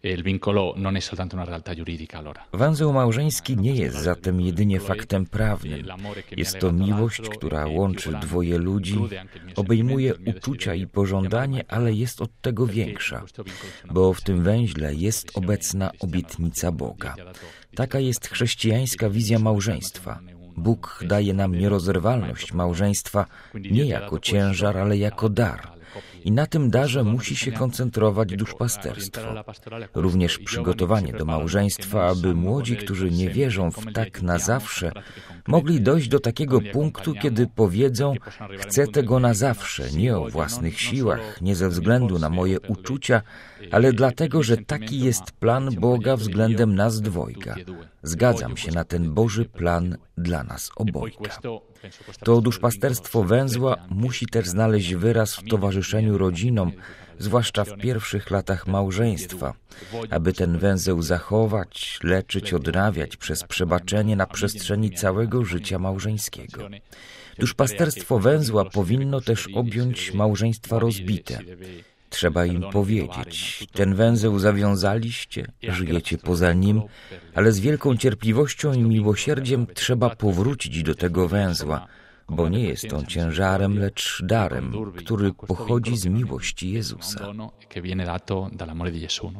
Węzeł małżeński nie jest zatem jedynie faktem prawnym. Jest to miłość, która łączy dwoje ludzi, obejmuje uczucia i pożądanie, ale jest od tego większa, bo w tym węźle jest obecna obietnica Boga. Taka jest chrześcijańska wizja małżeństwa. Bóg daje nam nierozerwalność małżeństwa nie jako ciężar, ale jako dar. I na tym darze musi się koncentrować duszpasterstwo. Również przygotowanie do małżeństwa, aby młodzi, którzy nie wierzą w tak na zawsze, mogli dojść do takiego punktu, kiedy powiedzą: chcę tego na zawsze, nie o własnych siłach, nie ze względu na moje uczucia, ale dlatego, że taki jest plan Boga względem nas dwojga. Zgadzam się na ten Boży plan dla nas obojga. To duszpasterstwo węzła musi też znaleźć wyraz w towarzyszeniu rodzinom, zwłaszcza w pierwszych latach małżeństwa, aby ten węzeł zachować, leczyć, odnawiać przez przebaczenie na przestrzeni całego życia małżeńskiego. Duszpasterstwo węzła powinno też objąć małżeństwa rozbite. Trzeba im powiedzieć: ten węzeł zawiązaliście, żyjecie poza nim, ale z wielką cierpliwością i miłosierdziem trzeba powrócić do tego węzła, bo nie jest on ciężarem, lecz darem, który pochodzi z miłości Jezusa.